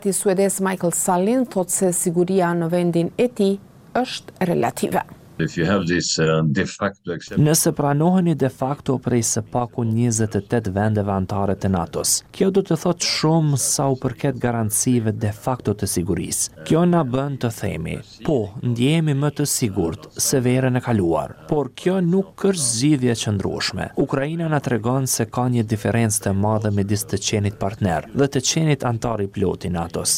Suedes Michael Sallin thot se siguria në vendin e tij është relative. Nëse pranoheni de facto prej së paku 28 vendeve antare të NATO-s, kjo do të thotë shumë sa u përket garancive de facto të sigurisë. Kjo na bën të themi, po, ndjehemi më të sigurt se verën e kaluar, por kjo nuk është zgjidhje qëndrueshme. Ukraina na tregon se ka një diferencë të madhe midis të qenit partner dhe të qenit antar i plot i NATO-s.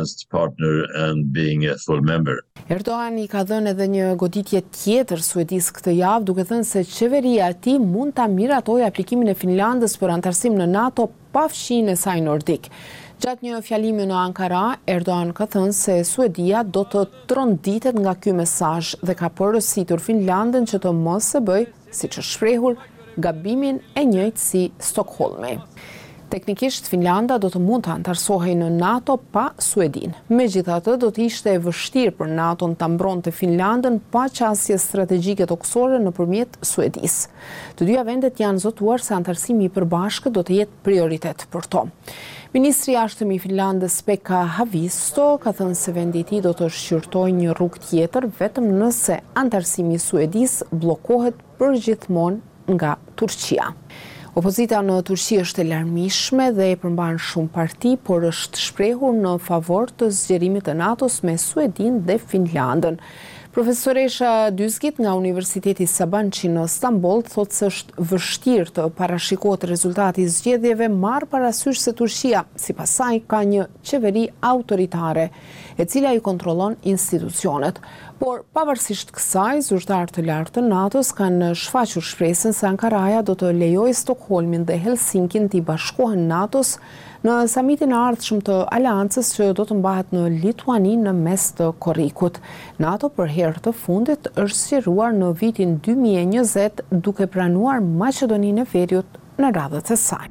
Erdogan i ka dhënë edhe një goditje tjetër Suedis këtë javë, duke thënë se qeveria e tij mund ta miratojë aplikimin e Finlandës për antarësim në NATO pa fshihen e saj nordik. Gjatë një fjalimi në Ankara, Erdogan ka thënë se Suedia do të tronditet nga ky mesazh dhe ka porositur Finlandën që të mos e bëjë, siç është shprehur, gabimin e njëjtë si Stockholmi. Teknikisht, Finlanda do të mund të antarësohej në NATO pa Suedin. Megjithatë, do të ishte e vështirë për NATO-n ta mbronte Finlandën pa qasje strategjike toksore nëpërmjet Suedisë. Të dyja vendet janë zotuar se antarësimi i përbashkët do të jetë prioritet për to. Ministri i jashtëm i Finlandës Pekka Haavisto ka thënë se vendi i tij do të shqyrtojë një rrugë tjetër vetëm nëse antarësimi i Suedisë bllokohet përgjithmonë nga Turqia. Opozita në Turqi është e larmishme dhe e përmban shumë parti, por është shprehur në favor të zgjerimit të NATO-s me Suedin dhe Finlandën. Profesoresha Dyzgit nga Universiteti Sabanci në Stamboll thotë se është vështirë të parashikohet rezultati i zgjedhjeve marrë parasysh se Turqia, sipas saj, ka një qeveri autoritare, e cila i kontrollon institucionet. Por pavarësisht kësaj, zyrtarë të lartë të NATO-s kanë shfaqur shpresën se Ankaraja do të lejojë Stockholmin dhe Helsinkin të bashkohen NATO-s në samitin e ardhshëm të aleancës që do të mbahet në Lituani në mes të korrikut. NATO për herë të fundit është sqaruar në vitin 2020 duke pranuar Maqedoninë e Veriut në radhët e saj.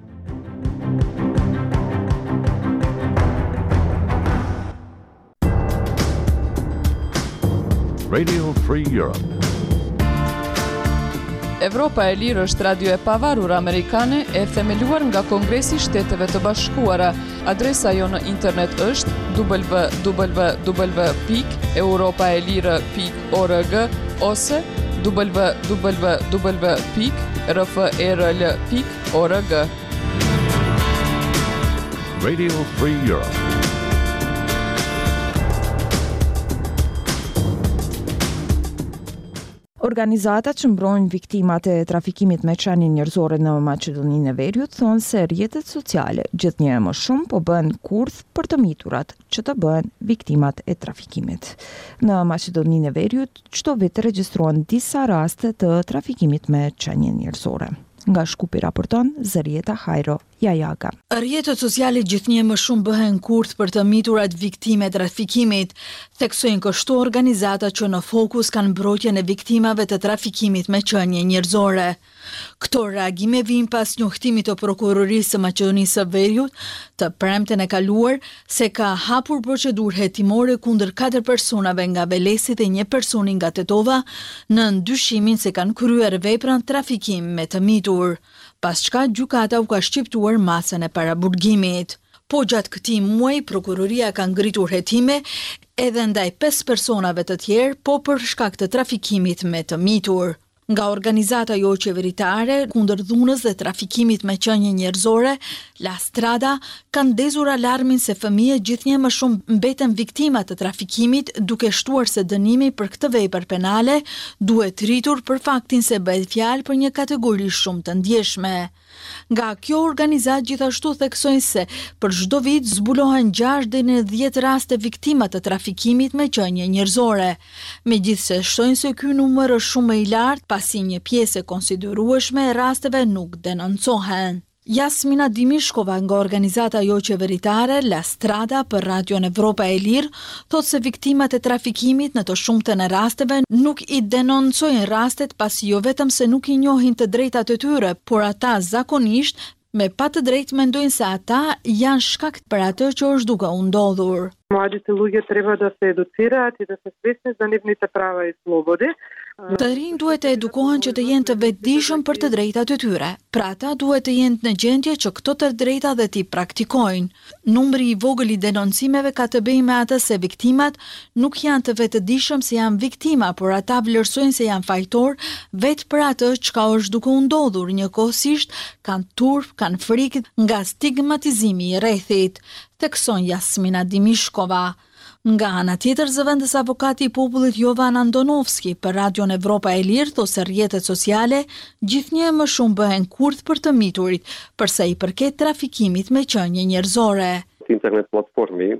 Radio Free Europe. Evropa e Lirë është radio e pavarur amerikane e themeluar nga Kongresi i Shteteve të Bashkuara. Adresa jo në internet është www.europaelire.org ose www.rferl.org. Radio Free Europe. Organizatat që mbrojnë viktimat e trafikimit me qenie njerëzore në Maqedoninë e Veriut thonë se rrjetet sociale gjithnjë më shumë po bën kurth për të miturat që të bëhen viktimat e trafikimit. Në Maqedoninë e Veriut çdo vit regjistrohen disa raste të trafikimit me qenie njerëzore. Nga Shkupi raporton Zërieta Hajro Jajaga. Rrjetet sociale gjithnjë më shumë bëhen kurth për të miturat viktime të trafikimit, theksojnë kështu organizata që në fokus kanë mbrojtjen e viktimave të trafikimit me qenie njerëzore. Këto reagime vijnë pas njohtimit të prokurorisë së Maqedonisë së Veriut të premten e kaluar se ka hapur procedurë hetimore kundër 4 personave nga Velesi dhe 1 personi nga Tetova në ndyshimin se kanë kryer veprën trafikim me të mitur, pas çka gjykata u ka shqiptuar masën e paraburgimit. Po gjatë këtij muaji prokuroria ka ngritur hetime edhe ndaj 5 personave të tjerë, po për shkak të trafikimit me të mitur. Nga organizata jo qeveritare kundër dhunës dhe trafikimit me qenie njerëzore, La Strada ka ndezur alarmin se fëmijët gjithnjë më shumë mbeten viktima të trafikimit, duke shtuar se dënimi për këtë vepër penale duhet rritur për faktin se bëhet fjalë për një kategori shumë të ndjeshme. Nga kjo organizat gjithashtu theksojnë se për çdo vit zbulohen 6 deri në 10 raste viktima të trafikimit me qenie njerëzore. Megjithse shtojnë se ky numër është shumë i lartë, pasi një pjesë e konsiderueshme e rasteve nuk denoncohen. Jasmina Dimishkova nga organizata jo qeveritare La Strada për Radion Evropa e Lirë thotë se viktimat e trafikimit në të shumtën e rasteve nuk i denoncojnë rastet pasi jo vetëm se nuk i njohin të drejtat e tyre, por ata zakonisht me pa të drejtë mendojnë se ata janë shkakt për atë që është duke u ndodhur. Младите луѓе треба да се едуцираат и да се свесни за нивните права и слободи, Të rinj duhet të edukohen që të jenë të vetëdijshëm për të drejtat e tyre. Pra ata duhet të jenë në gjendje që këto të drejta dhe t'i praktikojnë. Numri i vogël i denoncimeve ka të bëjë me atë se viktimat nuk janë të vetëdijshëm se janë viktima, por ata vlerësojnë se janë fajtor vetë për atë çka është duke u ndodhur, njëkohësisht kanë turp, kanë frikë nga stigmatizimi i rrethit, thekson Jasmina Dimishkova. Nga ana tjetër, zëvendës avokati i popullit Jovan Andonovski për Radion Evropa e Lirë thosë se rrjetet sociale gjithnjë më shumë bëhen kurth për të miturit, përsa i përket trafikimit me qenie njerëzore. Internet platformi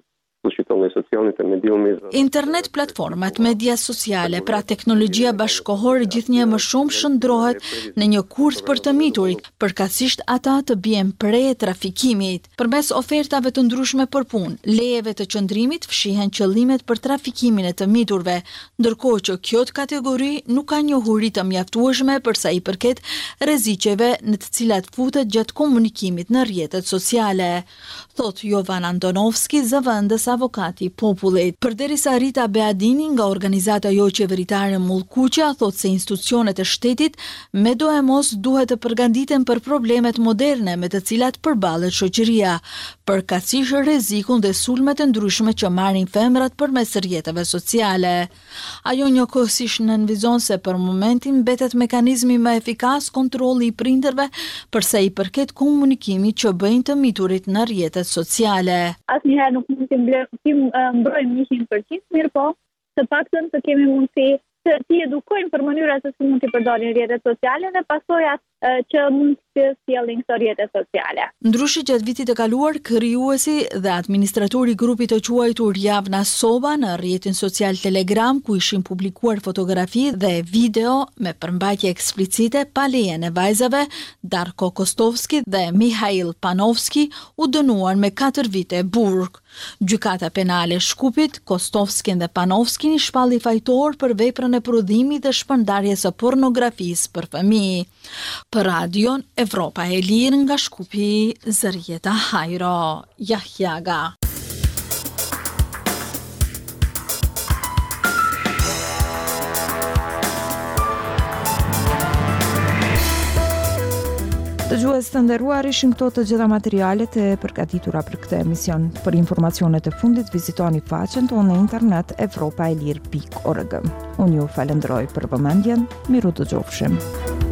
Internet platformat, media sociale, pra teknologjia bashkohore gjithnjë më shumë shndrohet në një kurth për të miturit, përkatësisht ata të bien pre trafikimit. Përmes ofertave të ndryshme për punë, lejeve të qëndrimit fshihen qëllimet për trafikimin e të miturve, ndërkohë që kjo kategori nuk ka njohuri të mjaftueshme përsa i përket rreziqeve në të cilat futet gjatë komunikimit në rrjetet sociale. Thot Jovan Andonovski, zëvendës avokati i popullit. Përderisa Rita Beadini nga organizata jo qeveritare Mullkuqja thot se institucionet e shtetit me do e mos duhet të përgatiten për problemet moderne me të cilat përballet shoqëria, përkatësisht rrezikun dhe sulmet e ndryshme që marrin femrat përmes rrjeteve sociale. Ajo njëkohësisht nënvizon se për momentin mbetet mekanizmi më efikas kontrolli i prindërve përsa i përket komunikimit që bëjnë të miturit në rrjetet sociale. Asnjëherë nuk mund të mbrojmë 100%, mirë po, të paktën të kemi mundësi të t'i edukojnë për mënyra se si mund t'i përdorin rrjetet sociale dhe pasojat që mund të sjellin këto rrjete sociale. Ndryshe gjatë vitit të kaluar, krijuesi dhe administratori i grupit të quajtur Javna Soba në rrjetin social Telegram, ku ishin publikuar fotografi dhe video me përmbajtje eksplicite pa lejen e vajzave, Darko Kostovski dhe Mihail Panovski u dënuan me 4 vite burg. Gjykata penale Shkupit, Kostovskin dhe Panovskin i shpalli fajtor për veprën e prodhimit dhe shpërndarjes së pornografisë për fëmijë. Për Radion Evropa e Lirë nga Shkupi, Zërieta Hajro, Jahjaga. Dëgjues të nderuar, ishin këto të gjitha materialet e përgatitura për këtë emision. Për informacionet e fundit, vizitoni faqen tonë në internet evropaelir.org. Unë ju falenderoj për vëmendjen, miru dëgjofshim.